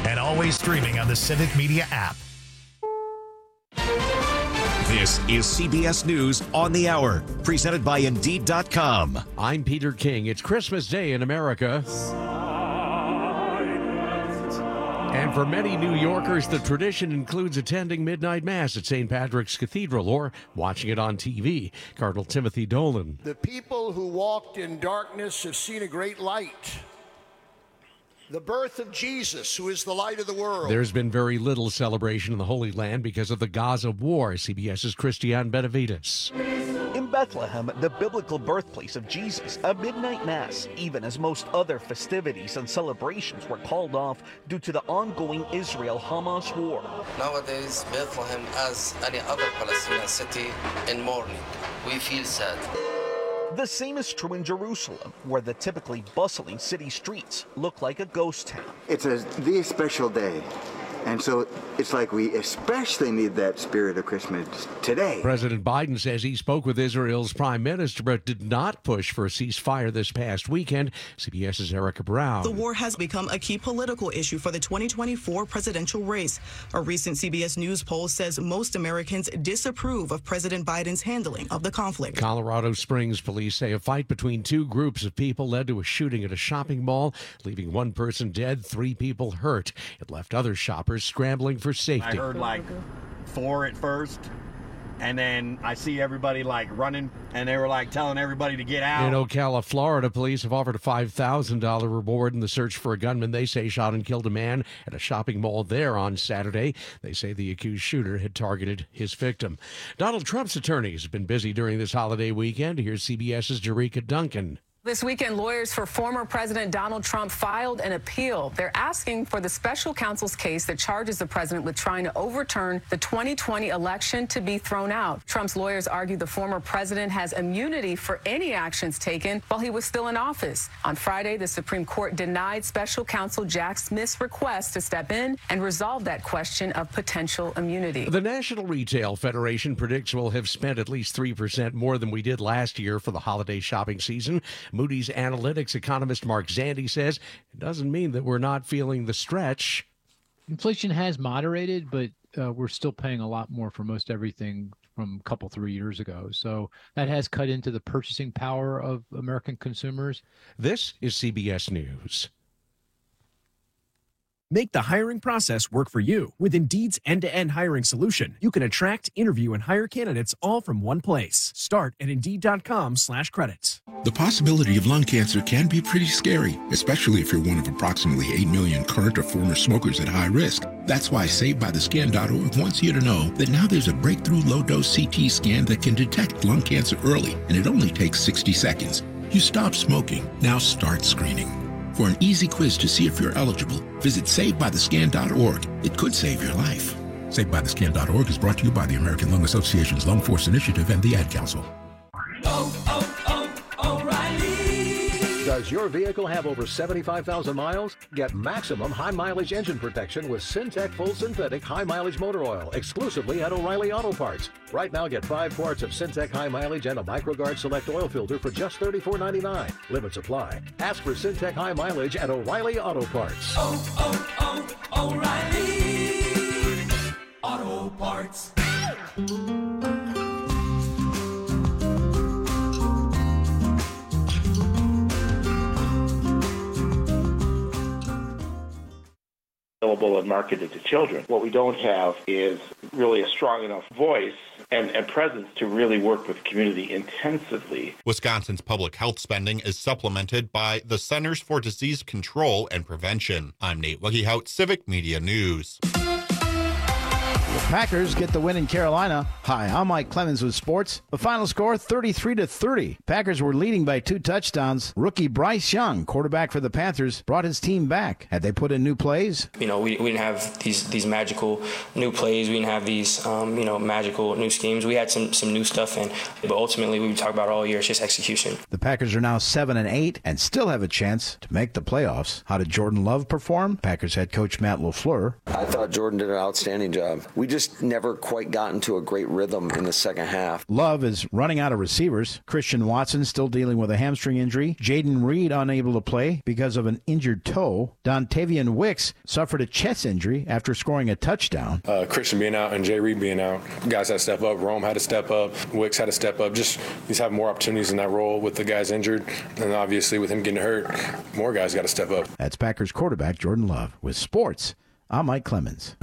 and always streaming on the Civic Media app. This is CBS News on the Hour, presented by Indeed.com. I'm Peter King. It's Christmas Day in America. And for many New Yorkers, the tradition includes attending midnight mass at St. Patrick's Cathedral or watching it on TV. Cardinal Timothy Dolan. The people who walked in darkness have seen a great light. The birth of Jesus, who is the light of the world. There's been very little celebration in the Holy Land because of the Gaza war. CBS's Christiane Benavides. In Bethlehem, the biblical birthplace of Jesus, a midnight mass, even as most other festivities and celebrations were called off due to the ongoing Israel-Hamas war. Nowadays, Bethlehem, as any other Palestinian city, in mourning. We feel sad. The same is true in Jerusalem, where the typically bustling city streets look like a ghost town. It's the special day. And so it's like we especially need that spirit of Christmas today. President Biden says he spoke with Israel's prime minister but did not push for a ceasefire this past weekend. CBS's Erica Brown. The war has become a key political issue for the 2024 presidential race. A recent CBS News poll says most Americans disapprove of President Biden's handling of the conflict. Colorado Springs police say a fight between two groups of people led to a shooting at a shopping mall, leaving one person dead, 3 people hurt. It left other shoppers scrambling for safety. I heard like 4 at first, and then I see everybody like running, and they were like telling everybody to get out. In Ocala, Florida, police have offered a $5,000 reward in the search for a gunman they say shot and killed a man at a shopping mall there on Saturday. They say the accused shooter had targeted his victim. Donald Trump's attorneys have been busy during this holiday weekend. Here's CBS's Jerika Duncan. This weekend, lawyers for former President Donald Trump filed an appeal. They're asking for the special counsel's case that charges the president with trying to overturn the 2020 election to be thrown out. Trump's lawyers argue the former president has immunity for any actions taken while he was still in office. On Friday, the Supreme Court denied special counsel Jack Smith's request to step in and resolve that question of potential immunity. The National Retail Federation predicts we'll have spent at least 3% more than we did last year for the holiday shopping season. Moody's Analytics economist Mark Zandi says it doesn't mean that we're not feeling the stretch. Inflation has moderated, but we're still paying a lot more for most everything from a couple, 3 years ago. So that has cut into the purchasing power of American consumers. This is CBS News. Make the hiring process work for you. With Indeed's end-to-end hiring solution, you can attract, interview, and hire candidates all from one place. Start at Indeed.com/credits. The possibility of lung cancer can be pretty scary, especially if you're one of approximately 8 million current or former smokers at high risk. That's why SaveByTheScan.org wants you to know that now there's a breakthrough low-dose CT scan that can detect lung cancer early, and it only takes 60 seconds. You stop smoking, now start screening. For an easy quiz to see if you're eligible, visit SaveByTheScan.org. It could save your life. SaveByTheScan.org is brought to you by the American Lung Association's Lung Force Initiative and the Ad Council. O'Reilly. Does your vehicle have over 75,000 miles? Get maximum high-mileage engine protection with Syntec Full Synthetic High-Mileage Motor Oil, exclusively at O'Reilly Auto Parts. Right now, get 5 quarts of Syntec High Mileage and a MicroGuard Select Oil Filter for just $34.99. Limits apply. Ask for Syntec High Mileage at O'Reilly Auto Parts. O'Reilly Auto Parts. Available and marketed to children. What we don't have is really a strong enough voice and presence to really work with the community intensively. Wisconsin's public health spending is supplemented by the Centers for Disease Control and Prevention. I'm Nate Wuggehout, Civic Media News. The Packers get the win in Carolina. Hi, I'm Mike Clemens with sports. The final score, 33-30. Packers were leading by 2 touchdowns. Rookie Bryce Young, quarterback for the Panthers, brought his team back. Had they put in new plays? We didn't have these magical new plays. We didn't have these, magical new schemes. We had some new stuff in, but ultimately we talk about it all year. It's just execution. The Packers are now 7-8 and still have a chance to make the playoffs. How did Jordan Love perform? Packers head coach Matt LaFleur. I thought Jordan did an outstanding job. we just never quite got into a great rhythm in the second half. Love is running out of receivers. Christian Watson still dealing with a hamstring injury. Jaden Reed unable to play because of an injured toe. Dontavian Wicks suffered a chest injury after scoring a touchdown. Christian being out and Jay Reed being out, guys had to step up. Rome had to step up. Wicks had to step up. Just he's having more opportunities in that role with the guys injured. And obviously with him getting hurt, more guys got to step up. That's Packers quarterback Jordan Love. With sports, I'm Mike Clemens.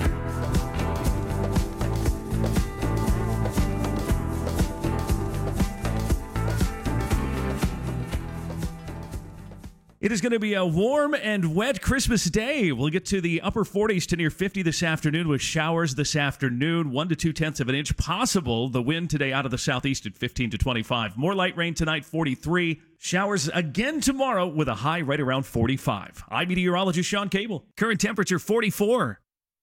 It is going to be a warm and wet Christmas day. We'll get to the upper 40s to near 50 this afternoon with showers this afternoon, 1 to 2/10 of an inch possible. The wind today out of the southeast at 15 to 25. More light rain tonight, 43. Showers again tomorrow with a high right around 45. I'm meteorologist Sean Cable. Current temperature 44.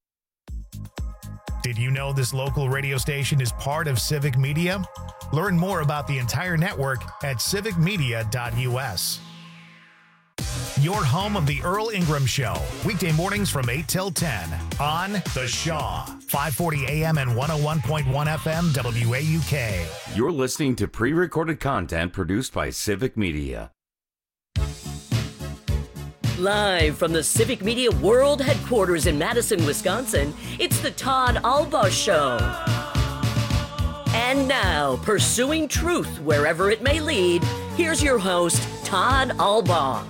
Did you know this local radio station is part of Civic Media? Learn more about the entire network at civicmedia.us. Your home of the Earl Ingram Show, weekday mornings from 8 till 10 on The Shaw, 540 AM and 101.1 FM WAUK. You're listening to pre-recorded content produced by Civic Media. Live from the Civic Media World Headquarters in Madison, Wisconsin, it's the Todd Albaugh Show. And now, pursuing truth wherever it may lead, here's your host, Todd Albaugh.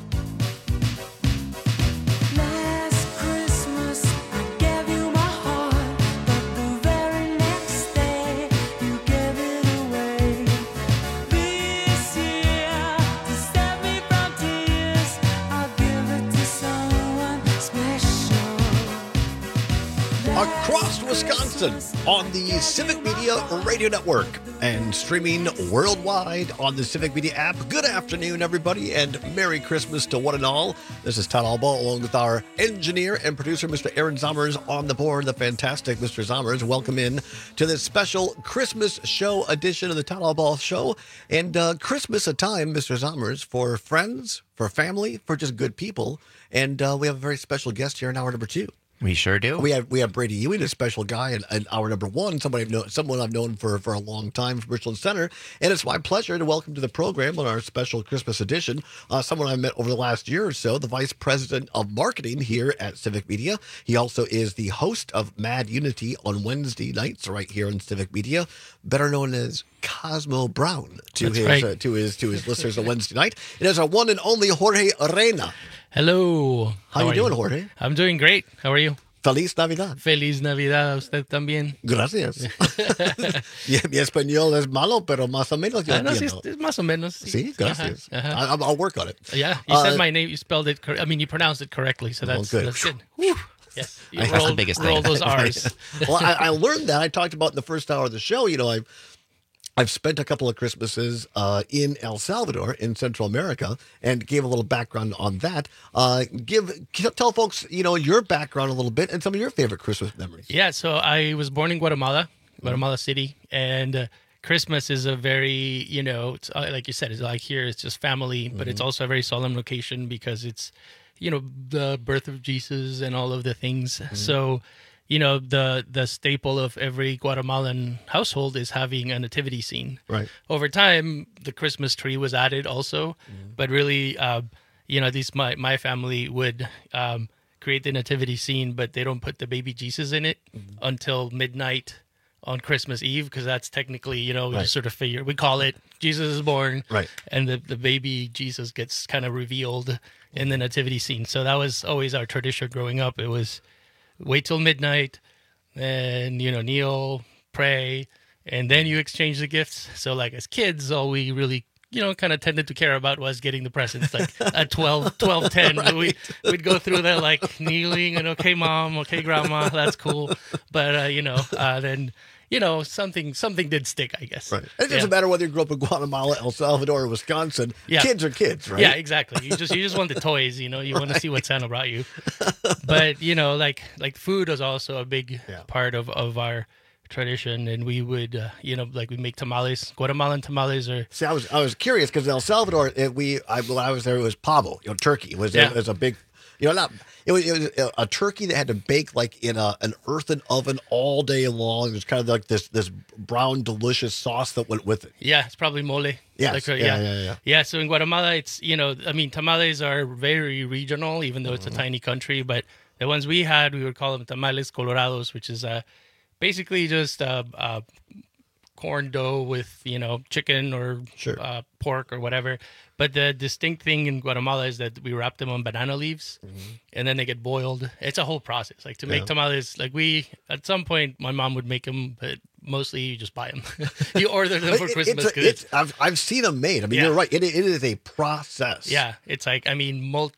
Across Wisconsin on the Civic Media Radio Network and streaming worldwide on the Civic Media app. Good afternoon, everybody, and Merry Christmas to one and all. This is Todd Albaugh along with our engineer and producer, Mr. Aaron Zommers, on the board. The fantastic Mr. Zommers. Welcome in to this special Christmas show edition of the Todd Albaugh Show. And Christmas a time, Mr. Zommers, for friends, for family, for just good people. And we have a very special guest here in hour number 2. We sure do. We have Brady Ewing, a special guy, in hour number 1, someone I've known for a long time from Richland Center, and it's my pleasure to welcome to the program on our special Christmas edition someone I met over the last year or so, the Vice President of Marketing here at Civic Media. He also is the host of Mad Unity on Wednesday nights right here on Civic Media, better known as Cosmo Brown to his listeners on Wednesday night. It is our one and only Jorge Arena. Hello. How you doing, Jorge? I'm doing great. How are you? Feliz Navidad. Feliz Navidad a usted también. Gracias. Mi español es malo, pero más o menos yo no, entiendo. Sí, más o menos. Sí, gracias. I'll work on it. Yeah, you said my name. You spelled it. You pronounced it correctly, so that's good. Whew. Yes, that's the biggest thing. Roll those R's. Well, I learned that. I talked about in the first hour of the show. I've spent a couple of Christmases in El Salvador in Central America and gave a little background on that. Tell folks, your background a little bit and some of your favorite Christmas memories. Yeah, so I was born in Guatemala City, and Christmas is a very, it's like you said, it's like here, it's just family, but it's also a very solemn location because it's, the birth of Jesus and all of the things. So, the staple of every Guatemalan household is having a nativity scene. Right. Over time, the Christmas tree was added also, but really, my family would create the nativity scene, but they don't put the baby Jesus in it until midnight on Christmas Eve, because that's technically, we just sort of figure, we call it Jesus is born, right? And the baby Jesus gets kind of revealed in the nativity scene. So that was always our tradition growing up. It was wait till midnight, and kneel, pray, and then you exchange the gifts. So like as kids, all we really kind of tended to care about was getting the presents. Like at 12:10, right. we'd go through that like kneeling and okay mom, okay grandma, that's cool. But then something did stick, I guess. Right. It doesn't matter whether you grew up in Guatemala, El Salvador, or Wisconsin. Yeah. Kids are kids, right? Yeah, exactly. You just want the toys, you want to see what Santa brought you. But like food was also a big part of our tradition, and we would we make tamales. Guatemalan tamales are. See, I was curious because in El Salvador, when I was there, it was pavo, turkey was a big. Not it was a turkey that had to bake like in an earthen oven all day long. There's kind of like this brown, delicious sauce that went with it. Yeah, it's probably mole. Yes. Yeah. So in Guatemala, it's tamales are very regional, even though it's a tiny country. But the ones we had, we would call them tamales colorados, which is basically just corn dough with chicken or pork or whatever. But the distinct thing in Guatemala is that we wrap them on banana leaves, and then they get boiled. It's a whole process. Like to make tamales, like at some point, my mom would make them, but mostly you just buy them. You order them for Christmas. I've seen them made. I mean, you're right. It is a process. Yeah, it's like, at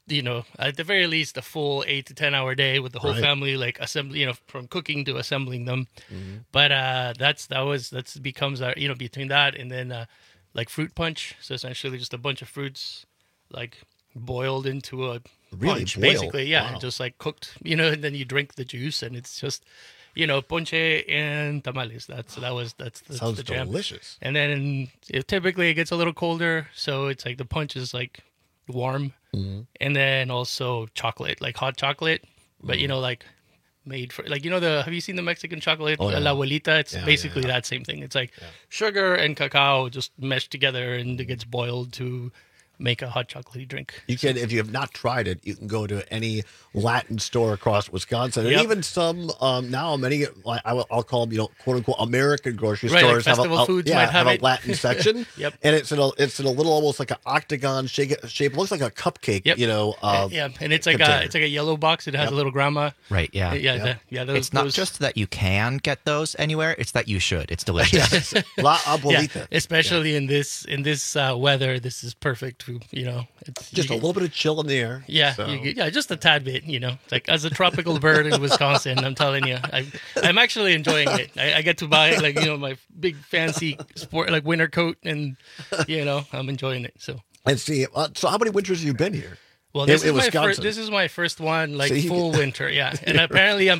the very least, a full 8 to 10 hour day with the whole family, like assembly, from cooking to assembling them. But that becomes our, between that and then like fruit punch. So essentially just a bunch of fruits like boiled into a punch, basically. Yeah, wow. Just like cooked, and then you drink the juice, and it's just ponche and tamales. That's sounds the jam. Delicious. And then typically it gets a little colder, so it's like the punch is like warm, and then also chocolate, like hot chocolate, but like made for have you seen the Mexican chocolate? La Abuelita? It's basically that same thing. It's like sugar and cacao just meshed together, and it gets boiled to make a hot chocolatey drink. You can, if you have not tried it, you can go to any Latin store across Wisconsin, and even some now many I'll call them quote unquote American grocery stores like Festival Foods might have a Latin section. Yep. And it's in a little almost like an octagon shape. It looks like a cupcake. Yep. And it's like a yello box. It has a little grandma. Right. Yeah. It's not just that you can get those anywhere; it's that you should. It's delicious. La Abuelita. Especially in this weather, this is perfect. It's just a little bit of chill in the air. Yeah, so. Just a tad bit. It's like as a tropical bird in Wisconsin, I'm telling you, I'm actually enjoying it. I get to buy my big fancy sport like winter coat, and I'm enjoying it. So so how many winters have you been here? Well, this is my first one, full winter, yeah. And apparently,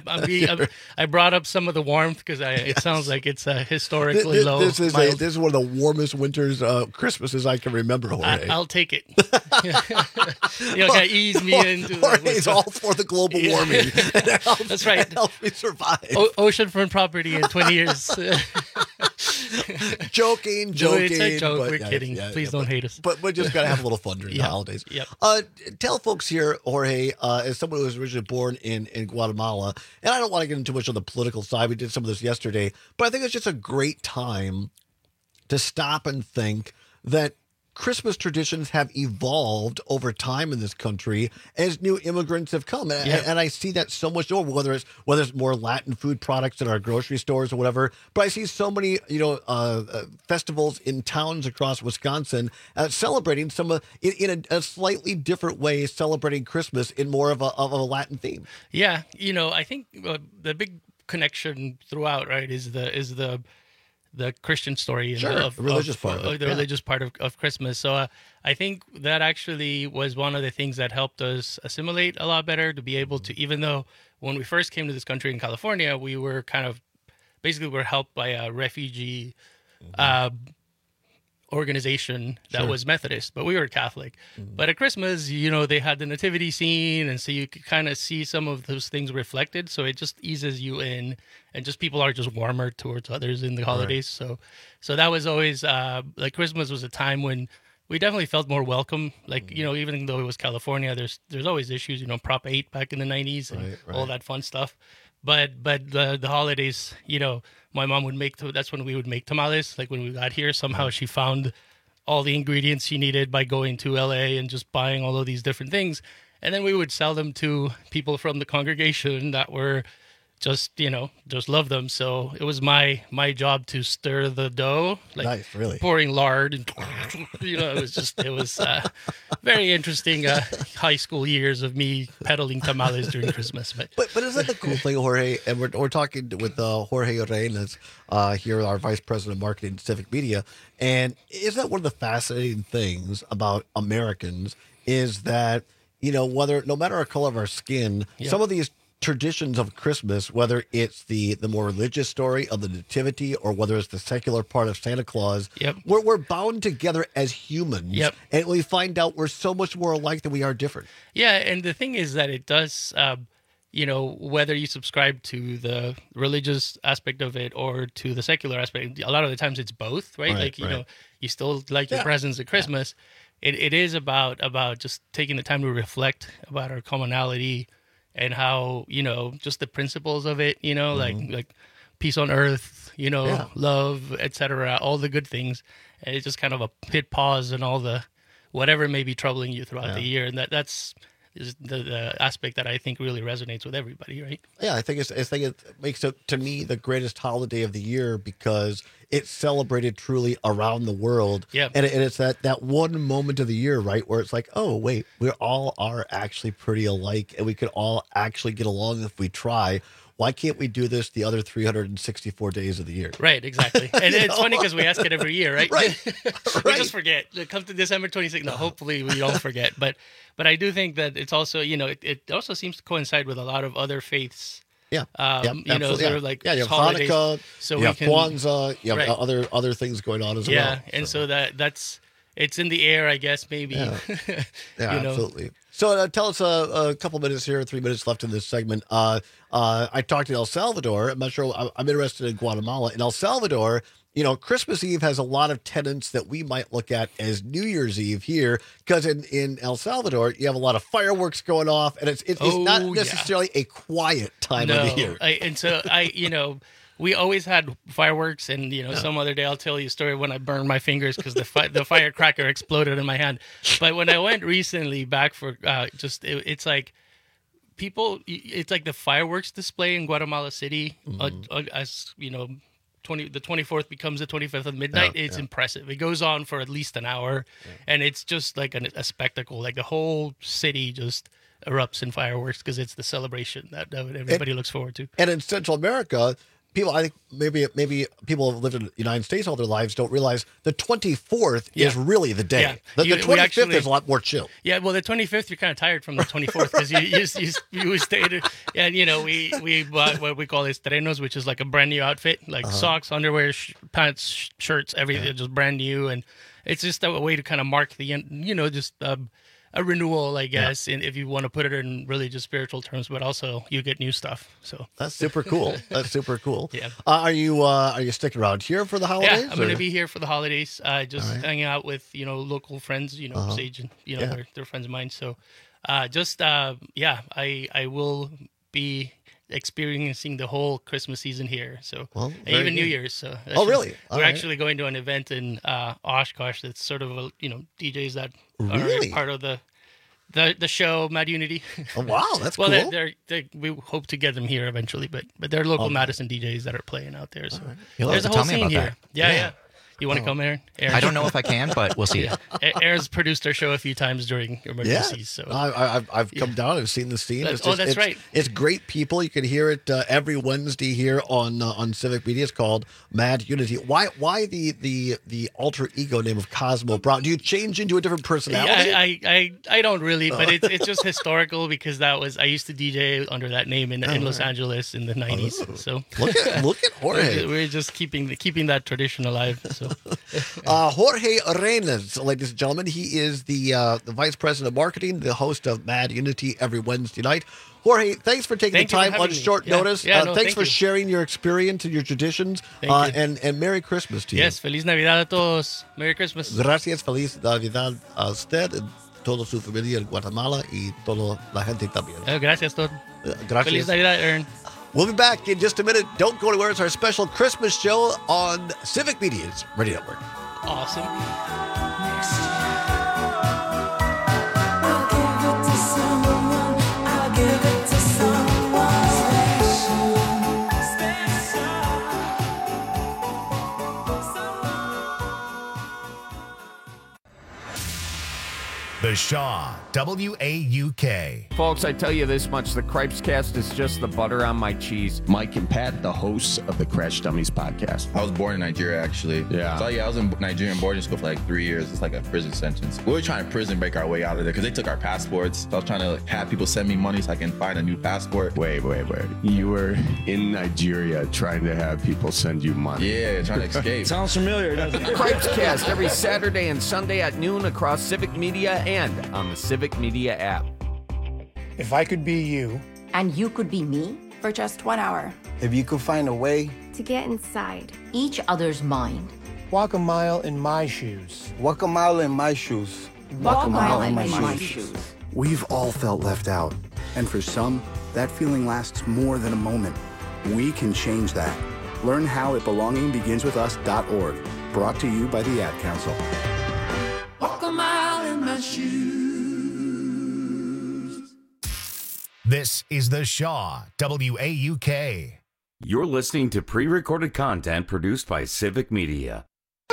I brought up some of the warmth because it sounds like it's historically low. This is one of the warmest winters, Christmases I can remember. Jorge. I'll take it. Kind of ease me into. Jorge's all for the global warming. That's right. It helps me survive. Oceanfront property in 20 years. Joking. It's a joke. We're kidding. Please don't hate us. But we just got to have a little fun during the holidays. Yep. Tell folks here, Jorge, as someone who was originally born in Guatemala, and I don't want to get into too much on the political side. We did some of this yesterday, but I think it's just a great time to stop and think that Christmas traditions have evolved over time in this country as new immigrants have come, and I see that so much more. Whether it's more Latin food products in our grocery stores or whatever, but I see so many festivals in towns across Wisconsin celebrating some in a slightly different way, celebrating Christmas in more of a Latin theme. Yeah, I think the big connection throughout, right, is the Christian story and the religious part of Christmas. So I think that actually was one of the things that helped us assimilate a lot better, to be able to, even though when we first came to this country in California, we were we're helped by a refugee organization that was Methodist, but we were Catholic. But at Christmas, they had the nativity scene, and so you could kind of see some of those things reflected. So it just eases you in, and just people are just warmer towards others in the holidays. Right. So that was always like Christmas was a time when we definitely felt more welcome. Like even though it was California, there's always issues. Prop 8 back in the 90s and all that fun stuff. But the holidays, my mom would that's when we would make tamales. Like when we got here, somehow she found all the ingredients she needed by going to LA and just buying all of these different things. And then we would sell them to people from the congregation that were just love them. So it was my job to stir the dough, like nice, really pouring lard, and it was very interesting high school years of me peddling tamales during Christmas. But isn't that the cool thing, Jorge? And we're talking with Jorge Arenas here, our Vice President of Marketing at Civic Media. And isn't that one of the fascinating things about Americans is that no matter our color of our skin, some of these traditions of Christmas, whether it's the more religious story of the Nativity or whether it's the secular part of Santa Claus, we're bound together as humans. And we find out we're so much more alike than we are different. Yeah, and the thing is that it does, whether you subscribe to the religious aspect of it or to the secular aspect, a lot of the times it's both, right? You still like your presents at Christmas. It is about just taking the time to reflect about our commonality and how, just the principles of it, like peace on earth, love, etc., all the good things. And it's just kind of a hit pause and all the whatever may be troubling you throughout the year. And that's the aspect that I think really resonates with everybody, right? Yeah, I think it makes it, to me, the greatest holiday of the year because it's celebrated truly around the world. And it's that one moment of the year, right, where it's like, oh, wait, we all are actually pretty alike and we could all actually get along if we try. Why can't we do this the other 364 days of the year? Right, exactly. And it's funny because we ask it every year, right? We just forget. It comes to December 26th. No, hopefully we don't forget. But I do think that it's also, it also seems to coincide with a lot of other faiths. They're like you have holidays, Hanukkah, so you have Kwanzaa, you have other things going on as well. Yeah, and so that's it's in the air, I guess, maybe. Yeah, absolutely. So tell us a couple minutes here, 3 minutes left in this segment. I talked in El Salvador. I'm not sure. I'm interested in Guatemala. In El Salvador, Christmas Eve has a lot of tenets that we might look at as New Year's Eve here, because in El Salvador, you have a lot of fireworks going off, and it's not necessarily a quiet time of the year. We always had fireworks, and some other day I'll tell you a story when I burned my fingers because the firecracker exploded in my hand. But when I went recently back for it's like it's like the fireworks display in Guatemala City as the 24th becomes the 25th of midnight. It's impressive. It goes on for at least an hour, and it's just like a spectacle. Like the whole city just erupts in fireworks because it's the celebration that everybody looks forward to. And in Central America, I think maybe people who have lived in the United States all their lives don't realize the 24th is really the day. The 25th is a lot more chill. Yeah, well, the 25th, you're kind of tired from the 24th because you stayed, and we bought what we call estrenos, which is like a brand new outfit, like socks, underwear, pants, shirts, everything, just brand new, and it's just a way to kind of mark the end, just a renewal, I guess, and if you want to put it in really just spiritual terms, but also you get new stuff. So that's super cool. Yeah. Are you sticking around here for the holidays? Yeah, I'm going to be here for the holidays. Just hanging out with local friends. Sage and they're friends of mine. So, I will be experiencing the whole Christmas season here. So even New Year's. So really? We're actually going to an event in Oshkosh that's sort of DJs that are part of the show Mad Unity. Oh, wow, that's cool. Well, we hope to get them here eventually, but they're local Madison DJs that are playing out there. So there's a whole scene here. Yeah. You want to come, Aaron? I don't know if I can, but we'll see. Aaron's produced our show a few times during emergencies. So I've come down. I've seen the scene. That's right. It's great people. You can hear it every Wednesday here on Civic Media. It's called Mad Unity. Why the alter ego name of Cosmo Brown? Do you change into a different personality? I don't really, but it's just historical because I used to DJ under that name in Los Angeles in the 90s. So look at Jorge. We're just keeping that tradition alive. So. Jorge Arenas, ladies and gentlemen, he is the vice president of marketing, the host of Mad Unity every Wednesday night. Jorge, thanks for taking the time on short notice. Thanks for sharing your experience and your traditions. And Merry Christmas to you. Yes, Feliz Navidad a todos. Merry Christmas. Gracias, Feliz Navidad a usted, toda su familia en Guatemala y toda la gente también. Gracias, Todd. Gracias. Feliz Navidad, Aaron. We'll be back in just a minute. Don't go anywhere. It's our special Christmas show on Civic Media's Radio Network. Awesome. The Shaw WAUK. Folks, I tell you this much, the Cripes Cast is just the butter on my cheese. Mike and Pat, the hosts of the Crash Dummies podcast. I was born in Nigeria, actually. Yeah. So, I was in Nigerian boarding school for like 3 years. It's like a prison sentence. We were trying to prison break our way out of there because they took our passports. So I was trying to have people send me money so I can find a new passport. Wait. You were in Nigeria trying to have people send you money. Yeah, trying to escape. Sounds familiar, doesn't it? Cripes Cast every Saturday and Sunday at noon across Civic Media and on the Civic Media app. If I could be you. And you could be me for just 1 hour. If you could find a way to get inside each other's mind. Walk a mile in my shoes. Walk a mile in my shoes. Walk a mile in my shoes. We've all felt left out. And for some, that feeling lasts more than a moment. We can change that. Learn how at belongingbeginswithus.org. Brought to you by the Ad Council. Walk a mile in my shoes. This is The Shaw, WAUK. You're listening to pre-recorded content produced by Civic Media.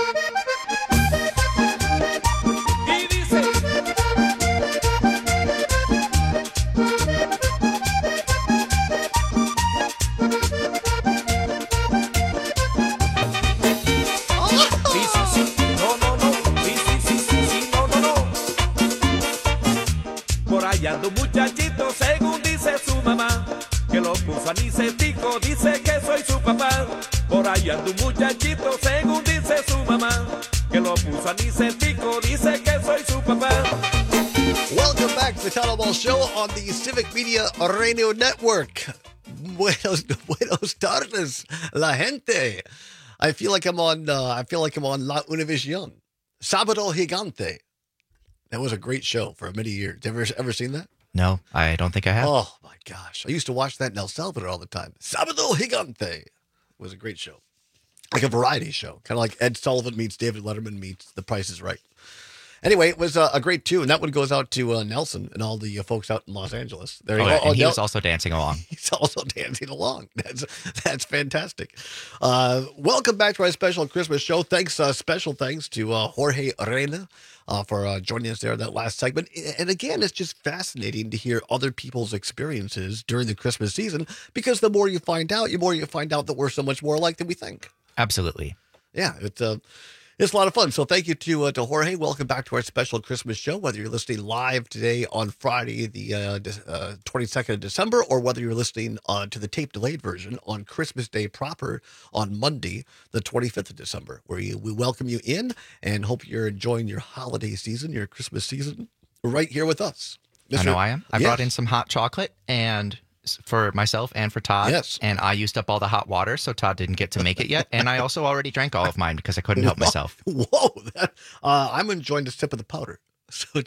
Ando muchachito, según dice su mamá, que lo puso anicetico, dice que soy su papá. Por ahí ando muchachito, según dice su mamá, que lo puso anicetico, dice que soy su papá. Welcome back to the Town Hall Show on the Civic Media Radio Network. Buenos tardes, la gente. I feel like I'm on La Univision. Sábado Gigante. That was a great show for many years. Ever seen that? No, I don't think I have. Oh, my gosh. I used to watch that in El Salvador all the time. Sábado Gigante. It was a great show. Like a variety show. Kind of like Ed Sullivan meets David Letterman meets The Price is Right. Anyway, it was a great tune. That one goes out to Nelson and all the folks out in Los Angeles. There you go. And he was also dancing along. He's also dancing along. That's fantastic. Welcome back to our special Christmas show. Special thanks to Jorge Arena for joining us there in that last segment. And again, it's just fascinating to hear other people's experiences during the Christmas season, because the more you find out, that we're so much more alike than we think. Absolutely. Yeah, it's a lot of fun. So thank you to Jorge. Welcome back to our special Christmas show, whether you're listening live today on Friday, the 22nd of December, or whether you're listening to the tape-delayed version on Christmas Day proper on Monday, the 25th of December, where we welcome you in and hope you're enjoying your holiday season, your Christmas season, right here with us. I know I am. I brought in some hot chocolate and for myself and for Todd. Yes. And I used up all the hot water, so Todd didn't get to make it yet. And I also already drank all of mine because I couldn't help myself. Whoa. I'm enjoying the sip of the powder. So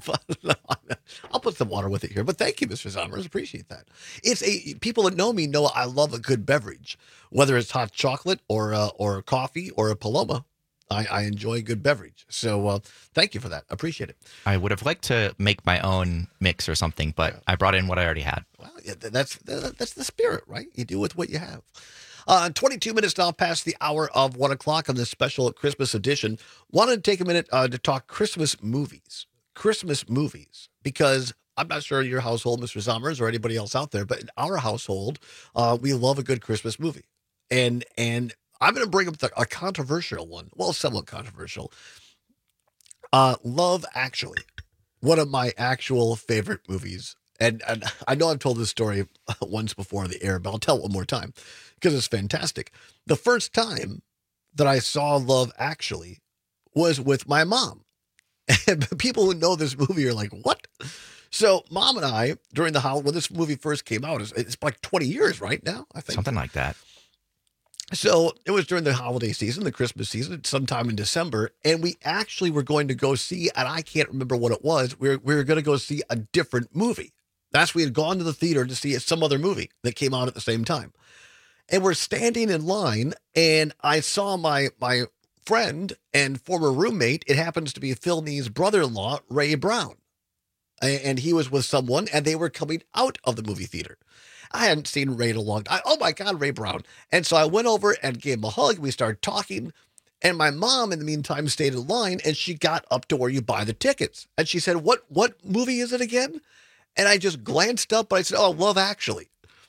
I'll put some water with it here. But thank you, Mr. Sommers. Appreciate that. People that know me know I love a good beverage, whether it's hot chocolate or coffee or a Paloma. I enjoy a good beverage. So thank you for that. Appreciate it. I would have liked to make my own mix or something, but I brought in what I already had. Well, yeah, that's the spirit, right? You do with what you have. 22 minutes now past the hour of 1 o'clock on this special Christmas edition. Wanted to take a minute to talk Christmas movies. Christmas movies, because I'm not sure your household, Mr. Sommers, or anybody else out there, but in our household, we love a good Christmas movie. And I'm going to bring up a controversial one. Well, somewhat controversial. Love Actually. One of my actual favorite movies. And I know I've told this story once before on the air, but I'll tell it one more time because it's fantastic. The first time that I saw Love Actually was with my mom. And people who know this movie are like, what? So Mom and I, during when this movie first came out, it's like 20 years right now, I think. Something like that. So it was during the holiday season, the Christmas season, sometime in December, and we actually were going to go see, and I can't remember what it was, we were going to go see a different movie. We had gone to the theater to see some other movie that came out at the same time. And we're standing in line, and I saw my friend and former roommate, it happens to be Phil Nee's brother-in-law, Ray Brown. And he was with someone, and they were coming out of the movie theater. I hadn't seen Ray in a long time. Oh, my God, Ray Brown. And so I went over and gave him a hug. We started talking. And my mom, in the meantime, stayed in line, and she got up to where you buy the tickets. And she said, what movie is it again? And I just glanced up, and I said, oh, Love Actually.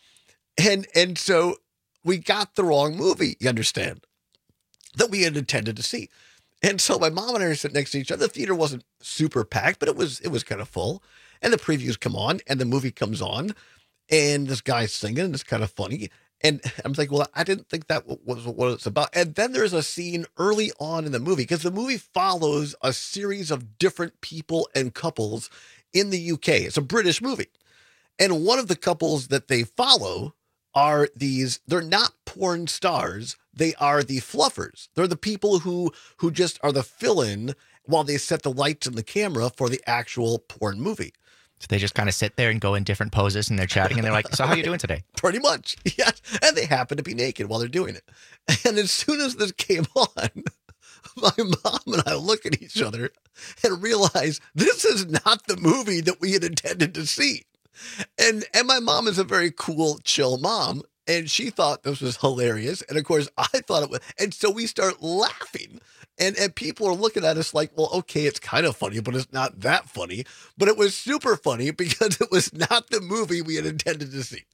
And so we got the wrong movie, you understand, that we had intended to see. And so my mom and I are sitting next to each other. The theater wasn't super packed, but it was kind of full. And the previews come on, and the movie comes on, and this guy's singing, and it's kind of funny. And I'm like, well, I didn't think that was what it's about. And then there's a scene early on in the movie, because the movie follows a series of different people and couples in the UK. It's a British movie. And one of the couples that they follow are they're not porn stars. They are the fluffers. They're the people who just are the fill-in while they set the lights and the camera for the actual porn movie. So they just kind of sit there and go in different poses, and they're chatting, and they're like, so how are you doing today? Pretty much. Yeah. And they happen to be naked while they're doing it. And as soon as this came on, my mom and I look at each other and realize this is not the movie that we had intended to see. And my mom is a very cool, chill mom, and she thought this was hilarious. And of course, I thought it was. And so we start laughing. And people are looking at us like, well, okay, it's kind of funny, but it's not that funny. But it was super funny because it was not the movie we had intended to see.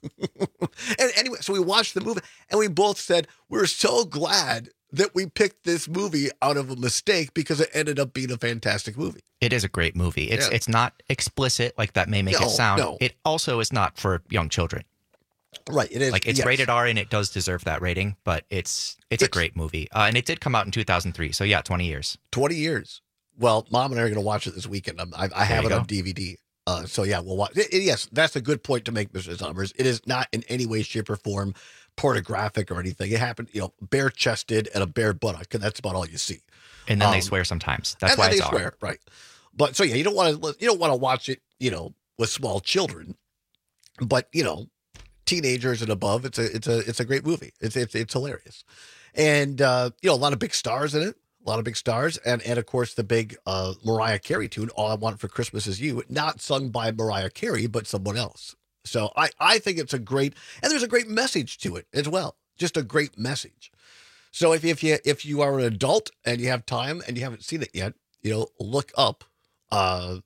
And anyway, so we watched the movie, and we both said, we're so glad that we picked this movie out of a mistake, because it ended up being a fantastic movie. It is a great movie. It's not explicit like that may make it sound. No. It also is not for young children. Right, it is. Like, it's rated R, and it does deserve that rating, but it's a great movie. And it did come out in 2003, so yeah, 20 years. 20 years. Well, Mom and I are going to watch it this weekend. I have it on DVD. So yeah, we'll watch it. Yes, that's a good point to make, Mr. Summers. It is not in any way, shape, or form pornographic or anything. It happened, bare chested and a bare buttock, and that's about all you see. And then they swear sometimes. That's why it's R. Swear, right? But so yeah, you don't want to watch it, with small children, but teenagers and above. It's a great movie. It's hilarious, and a lot of big stars in it. A lot of big stars, and of course the big Mariah Carey tune, "All I Want for Christmas Is You," not sung by Mariah Carey, but someone else. So I think it's a great, and there's a great message to it as well. Just a great message. So if you are an adult and you have time and you haven't seen it yet, look up, Love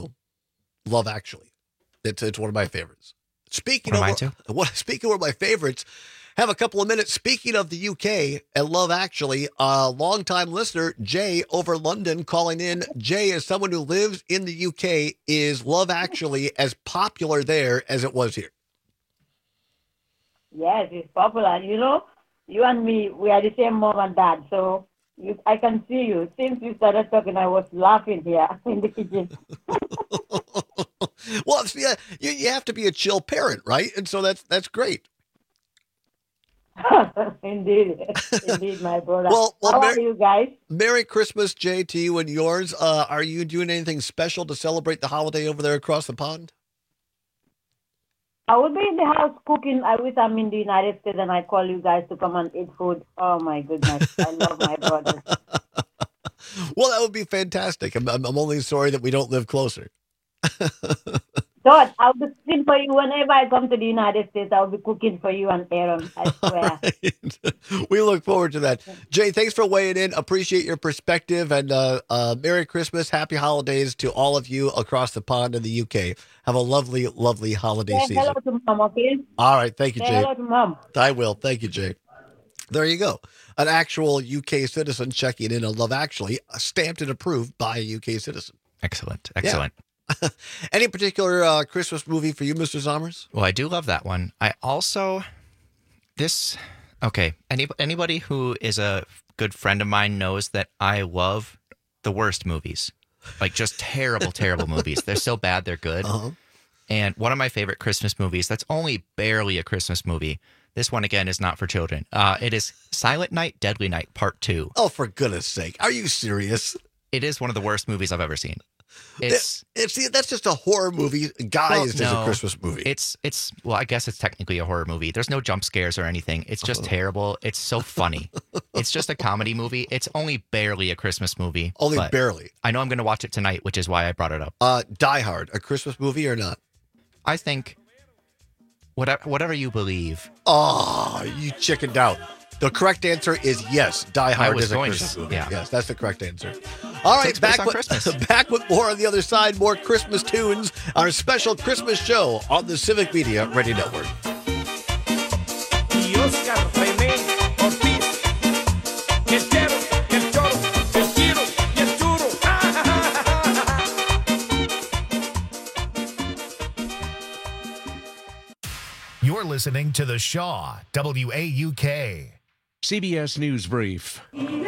Actually. It's one of my favorites. Speaking of one of my favorites, have a couple of minutes. Speaking of the UK and Love Actually, a longtime listener, Jay over London, calling in. Jay, as someone who lives in the UK, is Love Actually as popular there as it was here? Yes, it's popular. You and me, we are the same mom and dad, so I can see you. Since you started talking, I was laughing here in the kitchen. Well, yeah, you have to be a chill parent, right? And so that's great. Indeed, my brother. Well, how are you guys? Merry Christmas, Jay, to you and yours. Are you doing anything special to celebrate the holiday over there across the pond? I will be in the house cooking. I wish I'm in the United States and I call you guys to come and eat food. Oh my goodness, I love my brother. Well, that would be fantastic. I'm only sorry that we don't live closer. Todd, I'll be cooking for you whenever I come to the United States. I'll be cooking for you and Aaron, I swear. Right. We look forward to that. Jay, thanks for weighing in. Appreciate your perspective, and Merry Christmas, Happy Holidays to all of you across the pond in the UK. Have a lovely, lovely holiday season. Hello to Mom, okay? All right. Thank you, Jay. Hello to Mom. I will. Thank you, Jay. There you go. An actual UK citizen checking in on Love Actually, stamped and approved by a UK citizen. Excellent. Yeah. Any particular Christmas movie for you, Mr. Sommers? Well, I do love that one. I also, anybody who is a good friend of mine knows that I love the worst movies. Like, just terrible, terrible movies. They're so bad, they're good. Uh-huh. And one of my favorite Christmas movies, that's only barely a Christmas movie. This one, again, is not for children. It is Silent Night, Deadly Night, Part 2. Oh, for goodness sake. Are you serious? It is one of the worst movies I've ever seen. That's just a horror movie guised as a Christmas movie. Well, I guess it's technically a horror movie. There's no jump scares or anything. It's just terrible. It's so funny. It's just a comedy movie. It's only barely a Christmas movie. Only barely. I know I'm going to watch it tonight, which is why I brought it up. Die Hard, a Christmas movie or not? I think whatever you believe. Oh, you chickened out. The correct answer is yes. Die Hard is a Christmas movie. Yeah. Yes, that's the correct answer. All right, back with more on the other side, more Christmas tunes, our special Christmas show on the Civic Media Radio Network. You're listening to The Shaw, WAUK. CBS News Brief.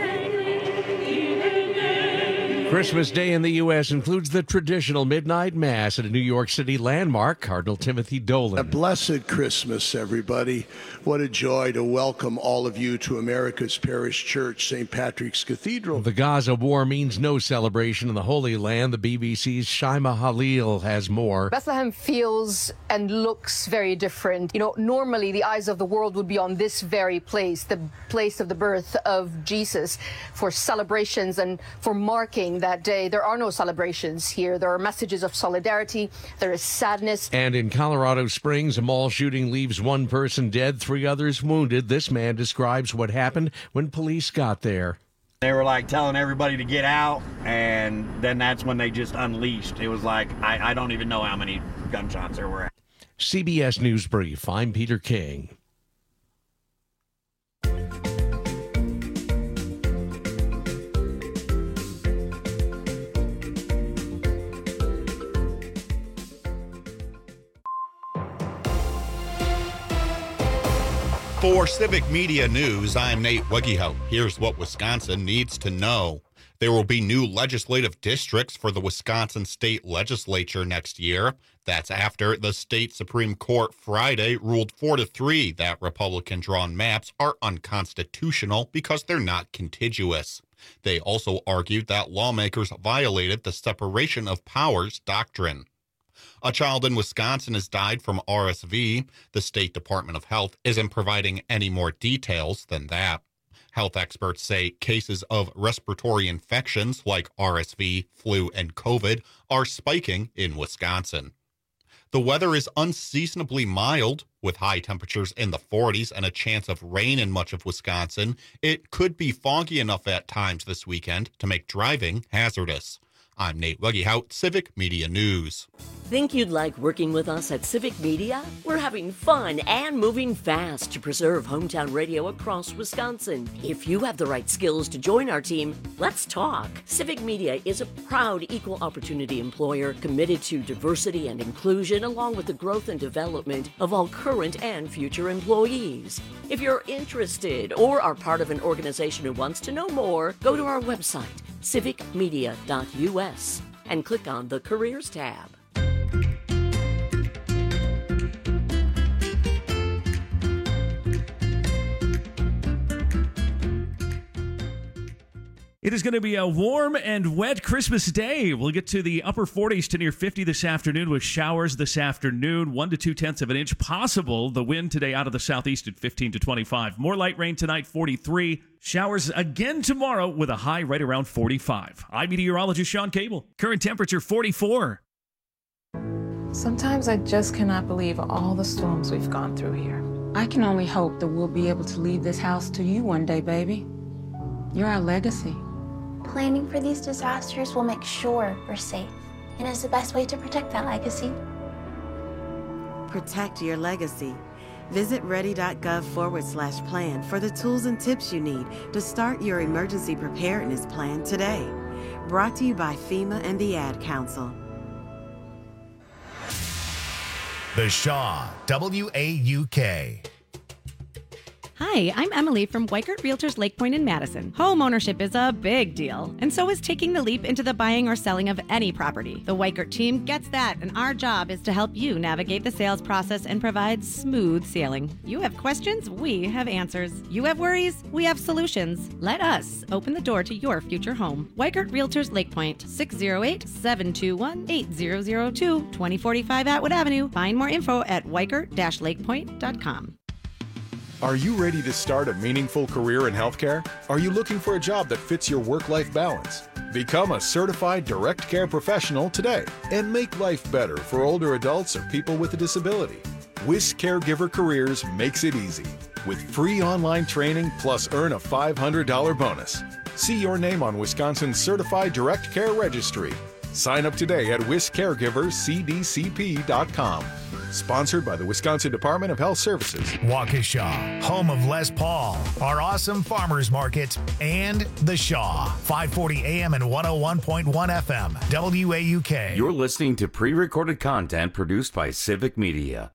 Christmas Day in the U.S. includes the traditional midnight mass at a New York City landmark, Cardinal Timothy Dolan. A blessed Christmas, everybody. What a joy to welcome all of you to America's Parish Church, St. Patrick's Cathedral. The Gaza war means no celebration in the Holy Land. The BBC's Shaima Halil has more. Bethlehem feels and looks very different. You know, normally the eyes of the world would be on this very place, the place of the birth of Jesus, for celebrations and for marking that day. There are no celebrations here. There are messages of solidarity. There is sadness. And in Colorado Springs, a mall shooting leaves one person dead, 3 others wounded. This man describes what happened when police got there. They were like telling everybody to get out, and then that's when they just unleashed. It was like, I don't even know how many gunshots there were. CBS News Brief. I'm Peter King. For Civic Media News, I'm Nate Wegehout. Here's what Wisconsin needs to know. There will be new legislative districts for the Wisconsin State Legislature next year. That's after the state Supreme Court Friday ruled 4-3 that Republican-drawn maps are unconstitutional because they're not contiguous. They also argued that lawmakers violated the separation of powers doctrine. A child in Wisconsin has died from RSV. The State Department of Health isn't providing any more details than that. Health experts say cases of respiratory infections like RSV, flu, and COVID are spiking in Wisconsin. The weather is unseasonably mild, with high temperatures in the 40s and a chance of rain in much of Wisconsin. It could be foggy enough at times this weekend to make driving hazardous. I'm Nate Wegehout, Civic Media News. Think you'd like working with us at Civic Media? We're having fun and moving fast to preserve hometown radio across Wisconsin. If you have the right skills to join our team, let's talk. Civic Media is a proud equal opportunity employer committed to diversity and inclusion, along with the growth and development of all current and future employees. If you're interested or are part of an organization who wants to know more, go to our website, civicmedia.us, and click on the Careers tab. It is going to be a warm and wet Christmas day. We'll get to the upper 40s to near 50 this afternoon with showers this afternoon, 1 to 2/10 of an inch possible. The wind today out of the southeast at 15 to 25. More light rain tonight, 43. Showers again tomorrow with a high right around 45. I'm meteorologist Sean Cable. Current temperature 44. Sometimes I just cannot believe all the storms we've gone through here. I can only hope that we'll be able to leave this house to you one day, baby. You're our legacy. Planning for these disasters will make sure we're safe, and is the best way to protect that legacy. Protect your legacy. Visit ready.gov/plan for the tools and tips you need to start your emergency preparedness plan today. Brought to you by FEMA and the Ad Council. The Shaw, WAUK. Hi, I'm Emily from Weikert Realtors Lake Point in Madison. Home ownership is a big deal, and so is taking the leap into the buying or selling of any property. The Weikert team gets that, and our job is to help you navigate the sales process and provide smooth sailing. You have questions, we have answers. You have worries, we have solutions. Let us open the door to your future home. Weikert Realtors Lake Point, 608-721-8002, 2045 Atwood Avenue. Find more info at weikert-lakepoint.com. Are you ready to start a meaningful career in healthcare? Are you looking for a job that fits your work-life balance? Become a certified direct care professional today and make life better for older adults or people with a disability. WIS Caregiver Careers makes it easy with free online training plus earn a $500 bonus. See your name on Wisconsin's Certified Direct Care Registry. Sign up today at wiscaregivercdcp.com. Sponsored by the Wisconsin Department of Health Services. Waukesha, home of Les Paul, our awesome farmers market, and The Shaw, 540 AM and 101.1 FM, WAUK. You're listening to pre-recorded content produced by Civic Media.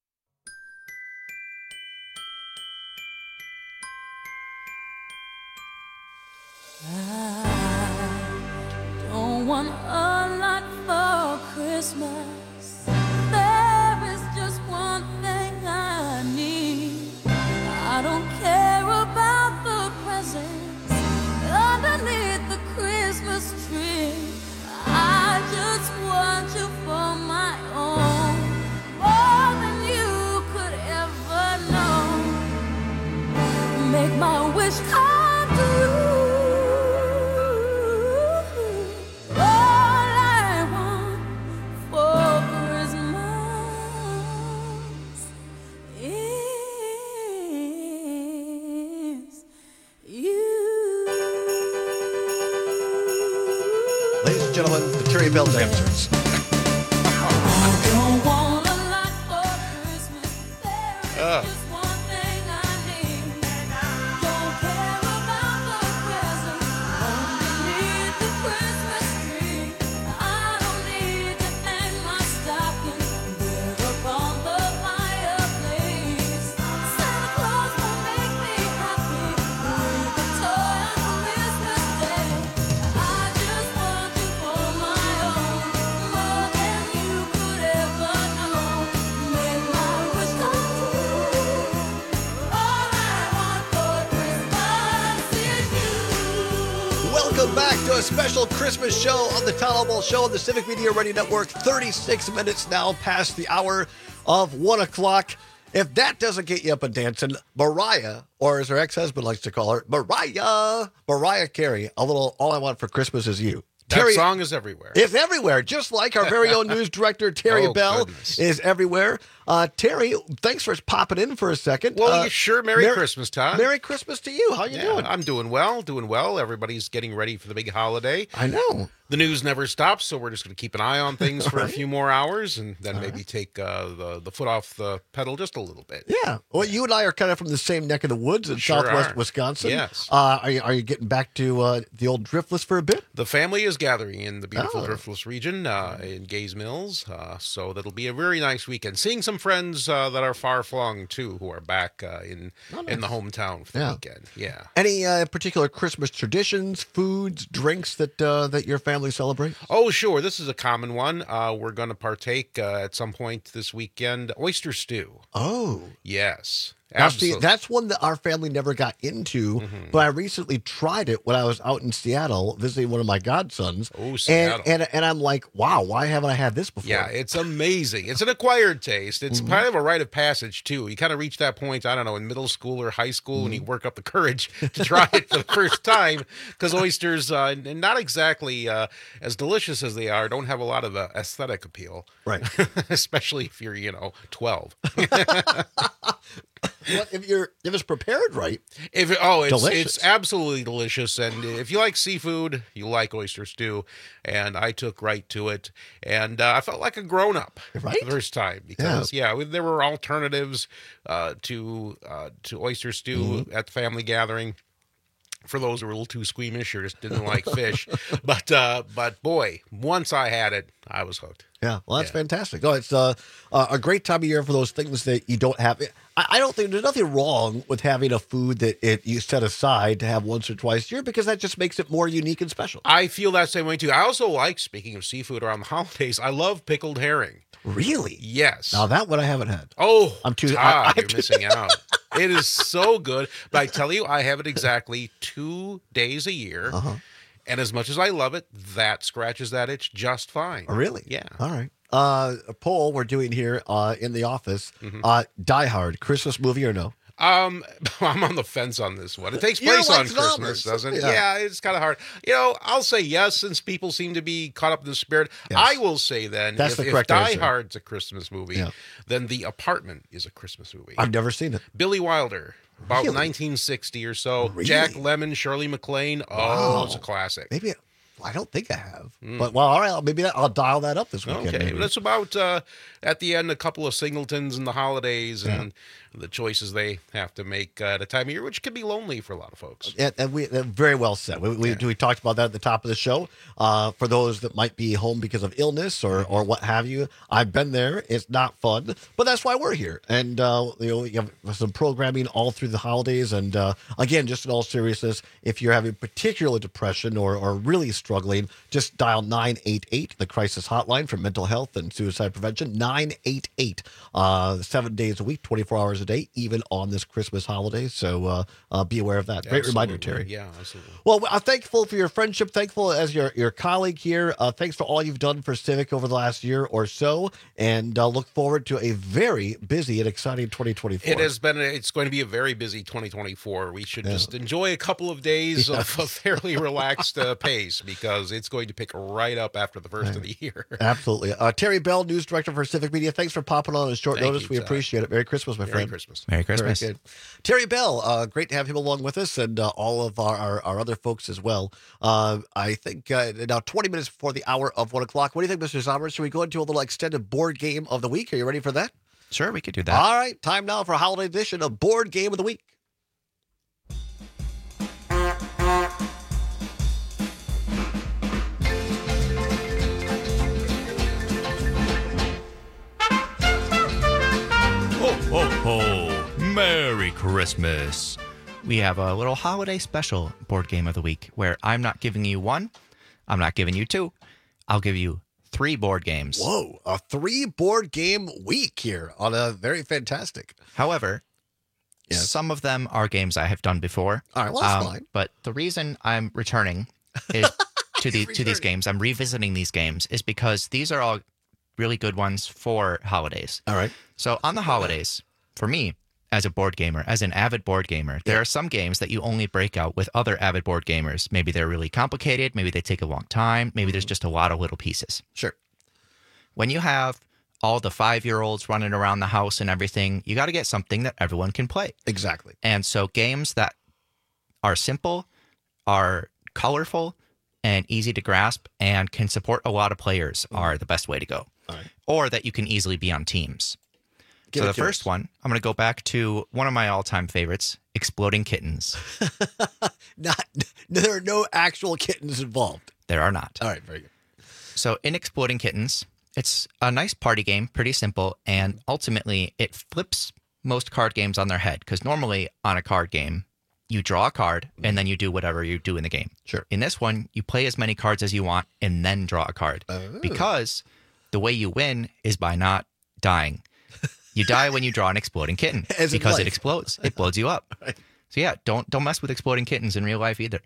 I don't want a lot for Christmas. There is just one thing I need. I don't care about the presents underneath the Christmas tree. I just want you for my own, more than you could ever know. Make my wish come true. Ladies and gentlemen, the Terry Bell Dancers. Welcome back to a special Christmas show on the Town Hall Bowl Show on the Civic Media Radio Network. 36 minutes now past the hour of 1 o'clock. If that doesn't get you up and dancing, Mariah, or as her ex-husband likes to call her, Mariah Carey, a little All I Want for Christmas Is You. That song is everywhere. It's everywhere, just like our very own news director, Terry Bell, is everywhere. Terry, thanks for popping in for a second. Well, sure. Merry Christmas, Todd. Merry Christmas to you. How you doing? I'm doing well. Everybody's getting ready for the big holiday. I know. The news never stops, so we're just going to keep an eye on things for a few more hours and then maybe take the foot off the pedal just a little bit. Yeah. Well, you and I are kind of from the same neck of the woods in southwest Wisconsin. Yes. Are you getting back to the old Driftless for a bit? The family is gathering in the beautiful Driftless region in Gays Mills, so that'll be a very nice weekend. Seeing some friends that are far flung too, who are back in the hometown for the weekend. Yeah. Any particular Christmas traditions, foods, drinks that your family celebrate? Oh, sure. This is a common one. We're going to partake at some point this weekend. Oyster stew. Oh. Yes. That's one that our family never got into, but I recently tried it when I was out in Seattle visiting one of my godsons. Oh, Seattle. And I'm like, wow, why haven't I had this before? Yeah, it's amazing. It's an acquired taste. It's kind of a rite of passage, too. You kind of reach that point, I don't know, in middle school or high school when you work up the courage to try it for the first time, because oysters, not exactly as delicious as they are, don't have a lot of aesthetic appeal. Right. Especially if you're, 12. Well, if it's prepared right, it's absolutely delicious. And if you like seafood, you like oyster stew. And I took right to it, and I felt like a grown up for the first time because there were alternatives to oyster stew at the family gathering. For those who were a little too squeamish or just didn't like fish, but boy, once I had it, I was hooked. Yeah, well, that's fantastic. No, it's a great time of year for those things that you don't have. I don't think there's nothing wrong with having a food that you set aside to have once or twice a year because that just makes it more unique and special. I feel that same way too. I also like, speaking of seafood around the holidays, I love pickled herring. Really? Yes. Now that one I haven't had. Oh, I'm too. Todd, you're missing out. It is so good. But I tell you, I have it exactly 2 days a year. And as much as I love it, that scratches that itch just fine. Oh, really? Yeah. All right. A poll we're doing here in the office. Die Hard, Christmas movie or no? I'm on the fence on this one. It takes place on Christmas, doesn't it? Yeah, it's kind of hard. I'll say yes, since people seem to be caught up in the spirit. Yes. I will say then, if Die Hard's a Christmas movie, then The Apartment is a Christmas movie. I've never seen it. Billy Wilder, about 1960 or so. Really? Jack Lemmon, Shirley MacLaine. Oh, it's a classic. Maybe I don't think I have. But, well, all right, maybe I'll dial that up this weekend. Okay, but it's about, at the end, a couple of singletons and the holidays and the choices they have to make at a time of year, which can be lonely for a lot of folks. Yeah, and very well said. We talked about that at the top of the show. For those that might be home because of illness or what have you, I've been there. It's not fun, but that's why we're here. And you have some programming all through the holidays. And again, just in all seriousness, if you're having particular depression or really struggling, just dial 988, the crisis hotline for mental health and suicide prevention. 988, 7 days a week, 24 hours a day, even on this Christmas holiday. So be aware of that. Great reminder, Terry. Yeah, absolutely. Well, I'm thankful for your friendship, thankful as your colleague here. Thanks for all you've done for Civic over the last year or so, and look forward to a very busy and exciting 2024. It's going to be a very busy 2024. We should just enjoy a couple of days of a fairly relaxed pace, because it's going to pick right up after the first of the year. Absolutely. Terry Bell, News Director for Civic Media, thanks for popping on short notice. We appreciate it. Merry Christmas, my friend. Merry Christmas. Very good. Terry Bell, great to have him along with us, and all of our other folks as well. I think now 20 minutes before the hour of 1 o'clock. What do you think, Mr. Sommer? Should we go into a little extended board game of the week? Are you ready for that? Sure, we could do that. All right, time now for a holiday edition of Board Game of the Week. Ho, ho, Merry Christmas. We have a little holiday special board game of the week where I'm not giving you one, I'm not giving you two, I'll give you 3 board games. Whoa, a 3 board game week here on a very fantastic. However, some of them are games I have done before. All right, well, that's fine. But the reason I'm returning is to these games, I'm revisiting these games, is because these are all really good ones for holidays. All right. So on the holidays, for me, as a board gamer, as an avid board gamer, there are some games that you only break out with other avid board gamers. Maybe they're really complicated. Maybe they take a long time. Maybe there's just a lot of little pieces. Sure. When you have all the 5-year-olds running around the house and everything, you got to get something that everyone can play. Exactly. And so games that are simple, are colorful, and easy to grasp, and can support a lot of players are the best way to go. All right. Or that you can easily be on teams. So the first one, I'm going to go back to one of my all-time favorites, Exploding Kittens. There are no actual kittens involved. There are not. All right, very good. So in Exploding Kittens, it's a nice party game, pretty simple, and ultimately it flips most card games on their head, because normally on a card game, you draw a card and then you do whatever you do in the game. Sure. In this one, you play as many cards as you want and then draw a card. Because the way you win is by not dying. You die when you draw an exploding kitten because it explodes. It blows you up. Right. So yeah, don't mess with exploding kittens in real life either.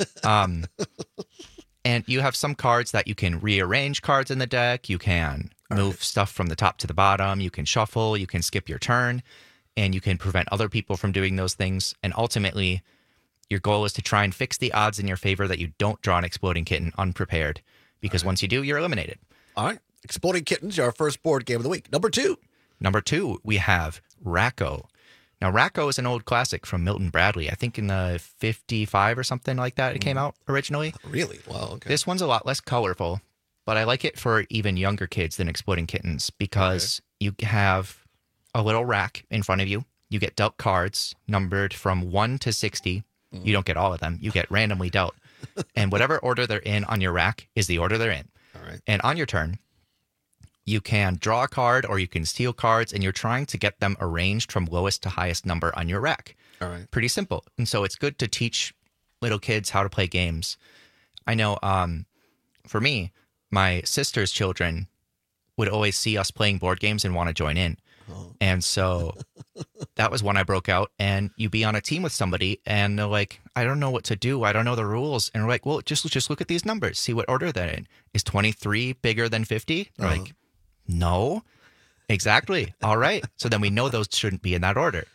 And you have some cards that you can rearrange cards in the deck. You can move stuff from the top to the bottom. You can shuffle. You can skip your turn. And you can prevent other people from doing those things. And ultimately, your goal is to try and fix the odds in your favor that you don't draw an exploding kitten unprepared. Because once you do, you're eliminated. All right. Exploding Kittens are our first board game of the week. Number 2, we have Racco. Now, Racco is an old classic from Milton Bradley. I think in the 55 or something like that it came out originally. Really? Wow, okay. This one's a lot less colorful, but I like it for even younger kids than Exploding Kittens because you have a little rack in front of you. You get dealt cards numbered from 1 to 60. You don't get all of them. You get randomly dealt. And whatever order they're in on your rack is the order they're in. All right. And on your turn, you can draw a card or you can steal cards, and you're trying to get them arranged from lowest to highest number on your rack. All right. Pretty simple. And so it's good to teach little kids how to play games. I know for me, my sister's children would always see us playing board games and want to join in. Oh. And so that was when I broke out, and you be on a team with somebody and they're like, I don't know what to do. I don't know the rules. And we're like, well, just look at these numbers. See what order they're in. Is 23 bigger than 50? They're like, no, exactly. All right. So then we know those shouldn't be in that order.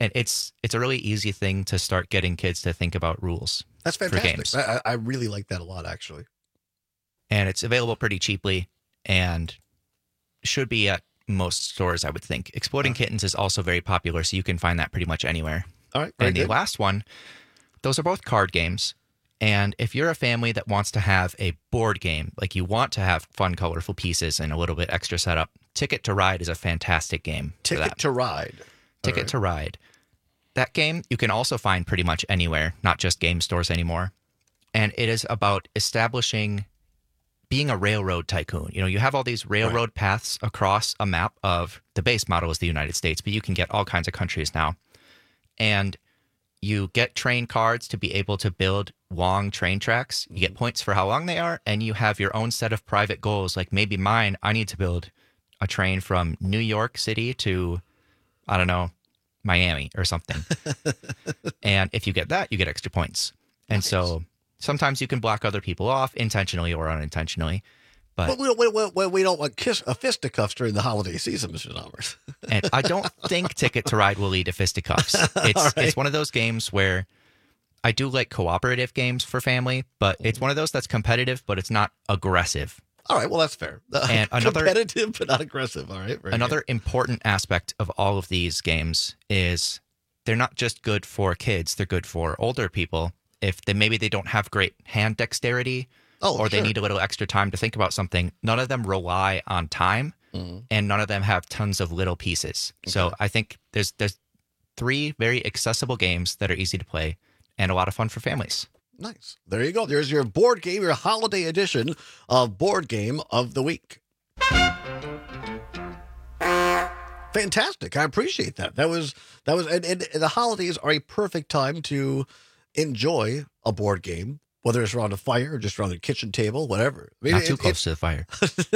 And it's a really easy thing to start getting kids to think about rules. That's for fantastic. games. I really like that a lot, actually. And it's available pretty cheaply and should be at most stores, I would think. Exploding Kittens is also very popular, so you can find that pretty much anywhere. All right. And the last one, those are both card games. And if you're a family that wants to have a board game, like you want to have fun, colorful pieces and a little bit extra setup, Ticket to Ride is a fantastic game. Ticket to Ride. Ticket to Ride. That game you can also find pretty much anywhere, not just game stores anymore. And it is about establishing being a railroad tycoon. You know, you have all these railroad paths across a map of the base model is the United States, but you can get all kinds of countries now. And you get train cards to be able to build long train tracks. You get points for how long they are, and you have your own set of private goals. Like maybe mine, I need to build a train from New York City to, I don't know, Miami or something. And if you get that, you get extra points. And so sometimes you can block other people off intentionally or unintentionally. But we don't want fisticuffs during the holiday season, Mr. Zommers. And I don't think Ticket to Ride will lead to fisticuffs. It's one of those games where I do like cooperative games for family, but it's one of those that's competitive, but it's not aggressive. All right, well, that's fair. And competitive, but not aggressive. All right. Another important aspect of all of these games is they're not just good for kids; they're good for older people. If maybe they don't have great hand dexterity, or they need a little extra time to think about something, none of them rely on time, and none of them have tons of little pieces. Okay. So I think there's 3 very accessible games that are easy to play and a lot of fun for families. Nice. There you go. There's your board game, your holiday edition of Board Game of the Week. Fantastic. I appreciate that. That was, and the holidays are a perfect time to enjoy a board game, whether it's around a fire or just around a kitchen table, whatever. I mean, not too close to the fire.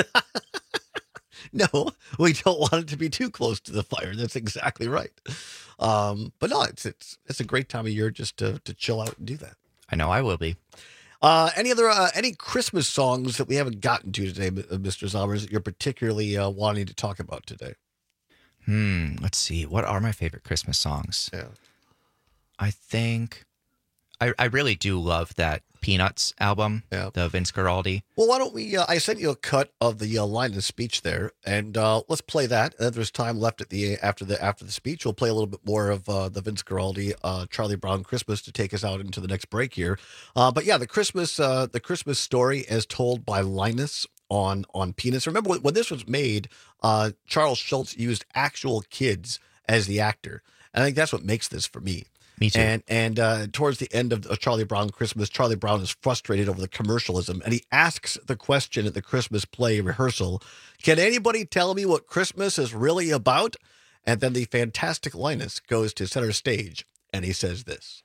No, we don't want it to be too close to the fire. That's exactly right. But no, it's a great time of year just to chill out and do that. I know I will be. Any Christmas songs that we haven't gotten to today, Mr. Zommers, that you're particularly wanting to talk about today? Let's see. What are my favorite Christmas songs? Yeah. I think I really do love that Peanuts album, the Vince Guaraldi. Well, why don't we, I sent you a cut of the line of speech there, and let's play that. And if there's time left after the speech, we'll play a little bit more of the Vince Guaraldi, Charlie Brown Christmas to take us out into the next break here. But yeah, the Christmas story as told by Linus on Peanuts. Remember when this was made, Charles Schultz used actual kids as the actor. And I think that's what makes this for me. Me too. And towards the end of Charlie Brown Christmas, Charlie Brown is frustrated over the commercialism, and he asks the question at the Christmas play rehearsal, "Can anybody tell me what Christmas is really about?" And then the fantastic Linus goes to center stage, and he says this.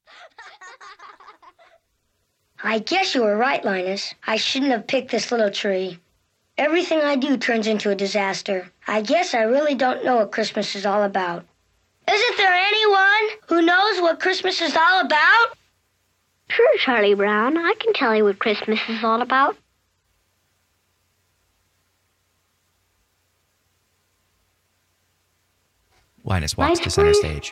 I guess you were right, Linus. I shouldn't have picked this little tree. Everything I do turns into a disaster. I guess I really don't know what Christmas is all about. Isn't there anyone who knows what Christmas is all about? Sure, Charlie Brown. I can tell you what Christmas is all about. Linus walks to center stage.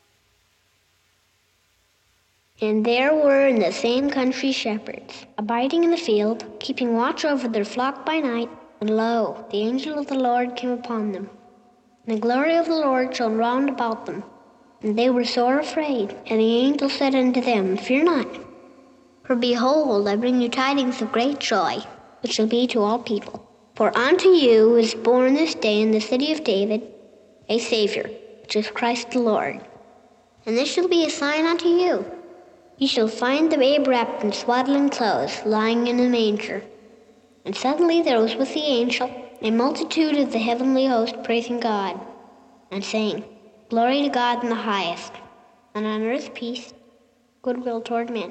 And there were in the same country shepherds, abiding in the field, keeping watch over their flock by night. And lo, the angel of the Lord came upon them. And the glory of the Lord shone round about them. And they were sore afraid. And the angel said unto them, Fear not. For behold, I bring you tidings of great joy, which shall be to all people. For unto you is born this day in the city of David a Savior, which is Christ the Lord. And this shall be a sign unto you. You shall find the babe wrapped in swaddling clothes, lying in a manger. And suddenly there was with the angel a multitude of the heavenly host praising God, and saying, Glory to God in the highest, and on earth peace, goodwill toward men.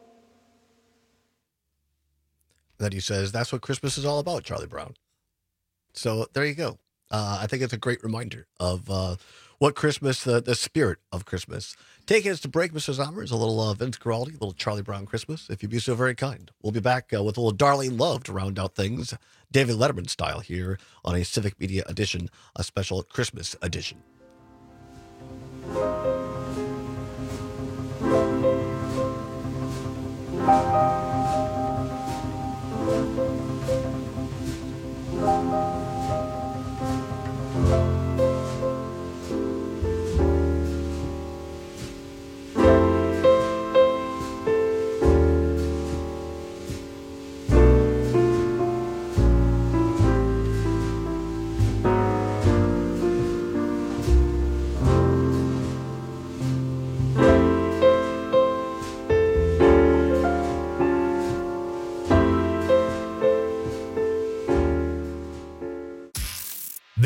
Then he says, that's what Christmas is all about, Charlie Brown. So there you go. I think it's a great reminder of what Christmas, the spirit of Christmas. Taking us to break, Mr. Zommers, a little Vince Guaraldi, a little Charlie Brown Christmas, if you'd be so very kind. We'll be back with a little Darlene Love to round out things, David Letterman style here on a Civic Media edition, a special Christmas edition.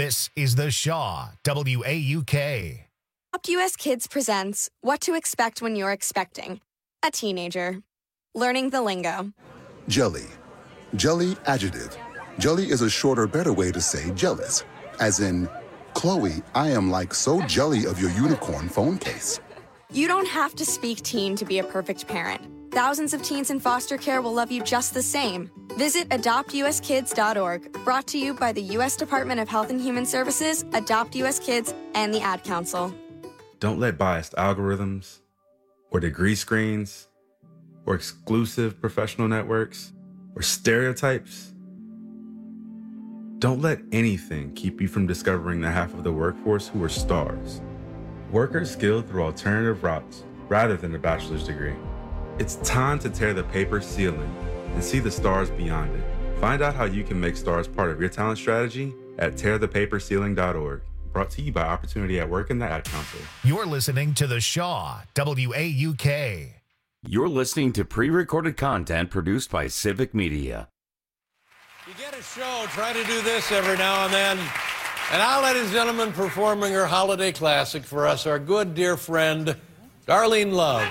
This is The Shaw, WAUK. Adopt US Kids presents What to Expect When You're Expecting a Teenager. Learning the lingo. Jelly. Jelly adjective. Jelly is a shorter, better way to say jealous. As in, Chloe, I am like so jelly of your unicorn phone case. You don't have to speak teen to be a perfect parent. Thousands of teens in foster care will love you just the same. Visit adoptuskids.org, brought to you by the U.S. Department of Health and Human Services, Adopt U.S. Kids, and the Ad Council. Don't let biased algorithms or degree screens or exclusive professional networks or stereotypes, don't let anything keep you from discovering the half of the workforce who are stars. Workers skilled through alternative routes rather than a bachelor's degree. It's time to tear the paper ceiling and see the stars beyond it. Find out how you can make stars part of your talent strategy at tearthepaperceiling.org. Brought to you by Opportunity at Work and the Ad Council. You're listening to The Shaw, WAUK. You're listening to pre-recorded content produced by Civic Media. You get a show, try to do this every now and then. And now, ladies and gentlemen, performing her holiday classic for us, our good dear friend, Darlene Love.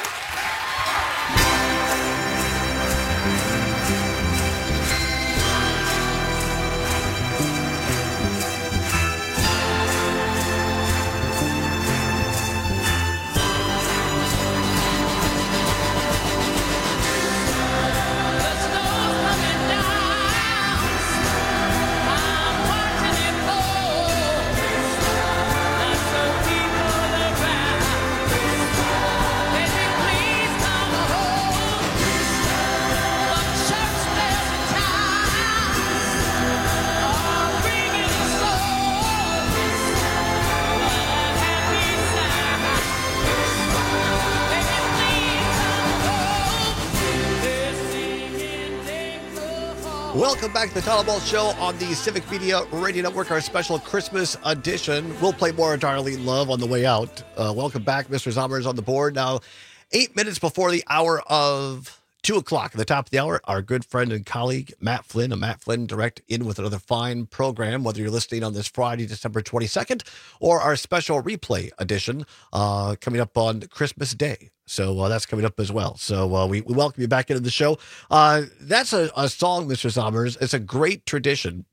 Welcome back to the Tyler Ball Show on the Civic Media Radio Network, our special Christmas edition. We'll play more of Darlene Love on the way out. Welcome back. Mr. Zommers on the board. Now, 8 minutes before the hour of 2 o'clock, at the top of the hour, our good friend and colleague, Matt Flynn, Direct in with another fine program, whether you're listening on this Friday, December 22nd, or our special replay edition coming up on Christmas Day. So that's coming up as well. So we welcome you back into the show. That's a song, Mr. Zommers. It's a great tradition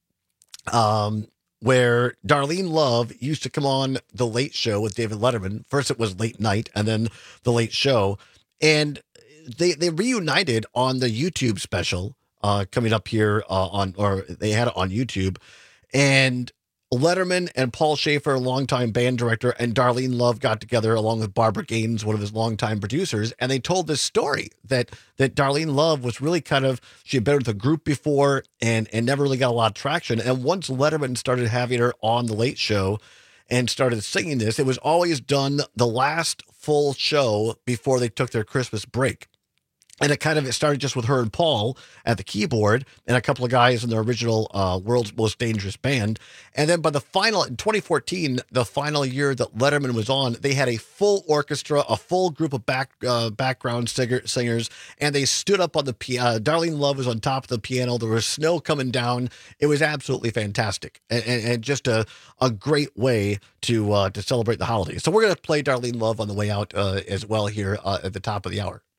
where Darlene Love used to come on The Late Show with David Letterman. First it was Late Night and then The Late Show. And they reunited on the YouTube special coming up here they had it on YouTube. And Letterman and Paul Schaefer, longtime band director, and Darlene Love got together along with Barbara Gaines, one of his longtime producers, and they told this story that Darlene Love was really she had been with a group before and never really got a lot of traction. And once Letterman started having her on The Late Show and started singing this, it was always done the last full show before they took their Christmas break. And it started just with her and Paul at the keyboard and a couple of guys in the original World's Most Dangerous Band. And then by the final, in 2014, the final year that Letterman was on, they had a full orchestra, a full group of background singers, and they stood up on the piano. Darlene Love was on top of the piano. There was snow coming down. It was absolutely fantastic and just a great way to celebrate the holidays. So we're going to play Darlene Love on the way out as well here at the top of the hour.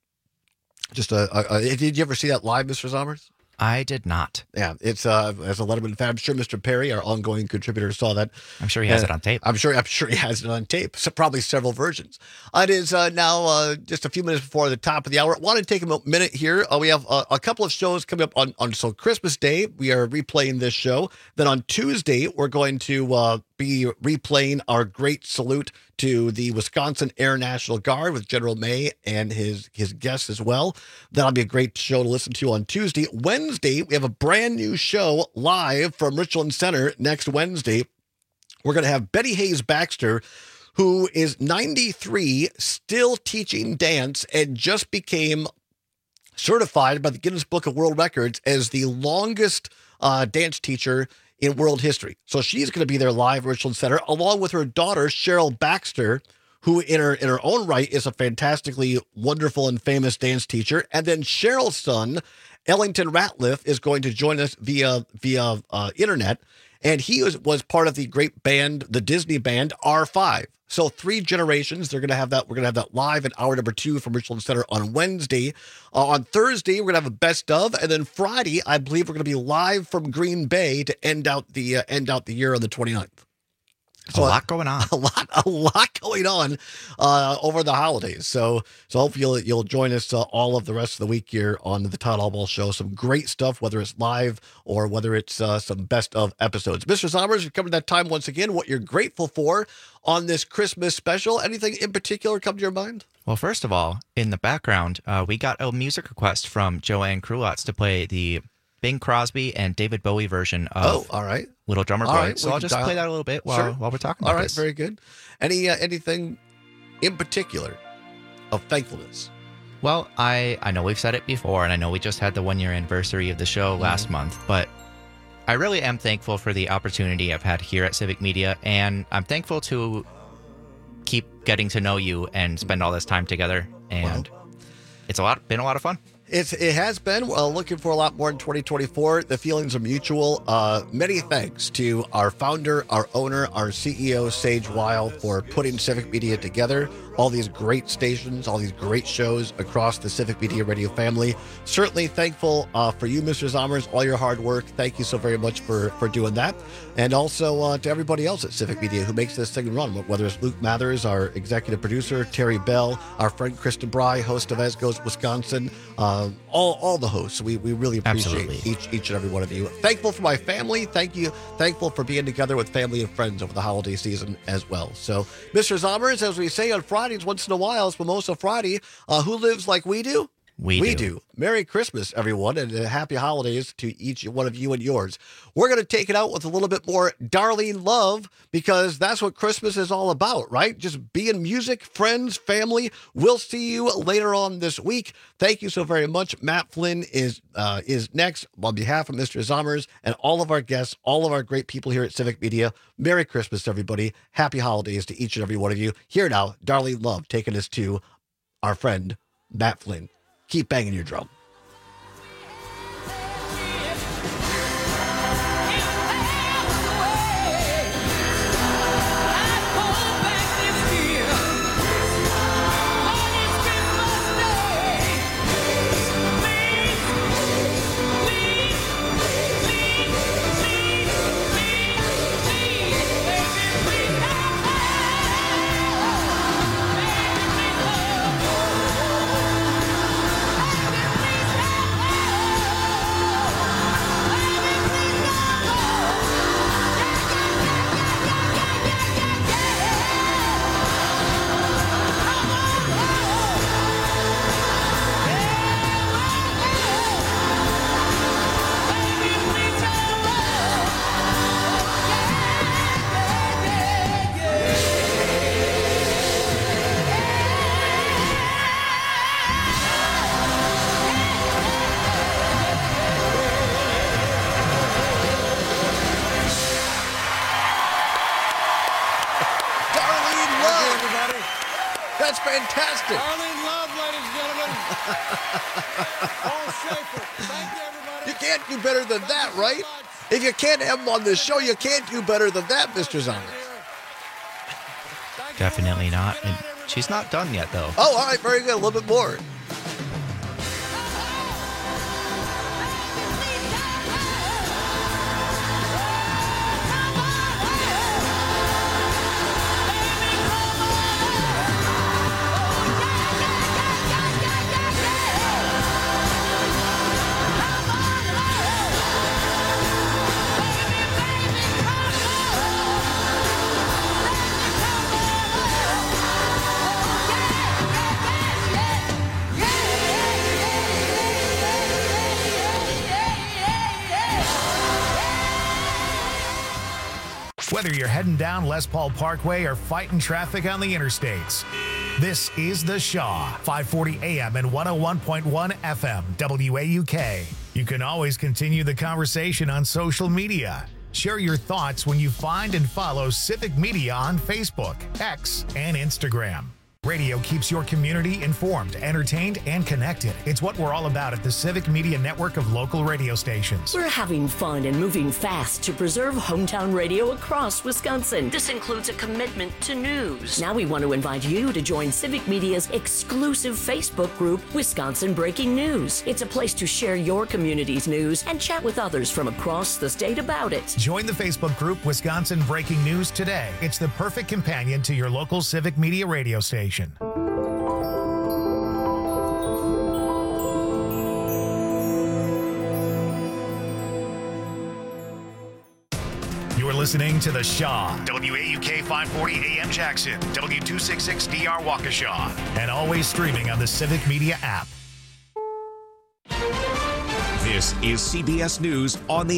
Did you ever see that live, Mr. Zommers? I did not. Yeah, it's as a Letterman fan. I'm sure Mr. Perry, our ongoing contributor, saw that. I'm sure he has it on tape. I'm sure he has it on tape. So probably several versions. It is now just a few minutes before the top of the hour. I want to take a minute here. We have a couple of shows coming up on Christmas Day. We are replaying this show. Then on Tuesday, we're going to be replaying our great salute to the Wisconsin Air National Guard with General May and his guests as well. That'll be a great show to listen to on Tuesday. Wednesday, we have a brand new show live from Richland Center next Wednesday. We're going to have Betty Hayes Baxter, who is 93, still teaching dance, and just became certified by the Guinness Book of World Records as the longest dance teacher in world history. So she's going to be there live at Richland Center, along with her daughter, Cheryl Baxter, who in her own right is a fantastically wonderful and famous dance teacher. And then Cheryl's son, Ellington Ratliff, is going to join us via internet. And he was part of the great band, the Disney band R5. So 3 generations. They're going to have that. We're going to have that live in hour number 2 from Richland Center on Wednesday. On Thursday, we're going to have a best of, and then Friday, I believe we're going to be live from Green Bay to end out the year on the 29th. So a lot going on. A lot going on over the holidays. So hopefully you'll join us all of the rest of the week here on the Todd Allball Show. Some great stuff, whether it's live or whether it's some best of episodes. Mr. Sommers, you're coming to that time once again. What you're grateful for on this Christmas special? Anything in particular come to your mind? Well, first of all, in the background, we got a music request from Joanne Krulotz to play the Bing Crosby and David Bowie version of all right. Little Drummer Boy. Right, so I'll just play that a little bit while we're talking about this. All right, very good. Anything in particular of thankfulness? Well, I know we've said it before, and I know we just had the 1-year anniversary of the show last month, but I really am thankful for the opportunity I've had here at Civic Media, and I'm thankful to keep getting to know you and spend all this time together, and it's been a lot of fun. It has been. Looking for a lot more in 2024. The feelings are mutual. Many thanks to our founder, our owner, our CEO, Sage Weil, for putting Civic Media together. All these great stations, all these great shows across the Civic Media Radio family. Certainly thankful for you, Mr. Zommers, all your hard work. Thank you so very much for doing that. And also to everybody else at Civic Media who makes this thing run, whether it's Luke Mathers, our executive producer, Terry Bell, our friend Kristen Bry, host of Esgo's Wisconsin, all the hosts. We really appreciate each and every one of you. Thankful for my family. Thank you. Thankful for being together with family and friends over the holiday season as well. So, Mr. Zommers, as we say on Fridays once in a while, it's Mimosa Friday. Who lives like we do? We do. Merry Christmas, everyone, and happy holidays to each one of you and yours. We're going to take it out with a little bit more Darlene Love, because that's what Christmas is all about, right? Just being music, friends, family. We'll see you later on this week. Thank you so very much. Matt Flynn is next. On behalf of Mr. Zommers and all of our guests, all of our great people here at Civic Media, Merry Christmas, everybody. Happy holidays to each and every one of you. Here now, Darlene Love taking us to our friend, Matt Flynn. Keep banging your drum. That's fantastic. Darlene Love, ladies and gentlemen. Paul Schaefer. Thank you, everybody. You can't do better than that, right? If you can't have him on the show, you can't do better than that, Mr. Zommers. Definitely not. And she's not done yet, though. Oh, all right. Very good. A little bit more. Whether you're heading down Les Paul Parkway or fighting traffic on the interstates, this is The Shaw, 540 AM and 101.1 FM, WAUK. You can always continue the conversation on social media. Share your thoughts when you find and follow Civic Media on Facebook, X, and Instagram. Radio keeps your community informed, entertained, and connected. It's what we're all about at the Civic Media Network of local radio stations. We're having fun and moving fast to preserve hometown radio across Wisconsin. This includes a commitment to news. Now we want to invite you to join Civic Media's exclusive Facebook group, Wisconsin Breaking News. It's a place to share your community's news and chat with others from across the state about it. Join the Facebook group Wisconsin Breaking News today. It's the perfect companion to your local Civic Media radio station. You're listening to The Shaw, WAUK 540 AM Jackson, W266DR Waukesha, and always streaming on the Civic Media app. This is CBS News on the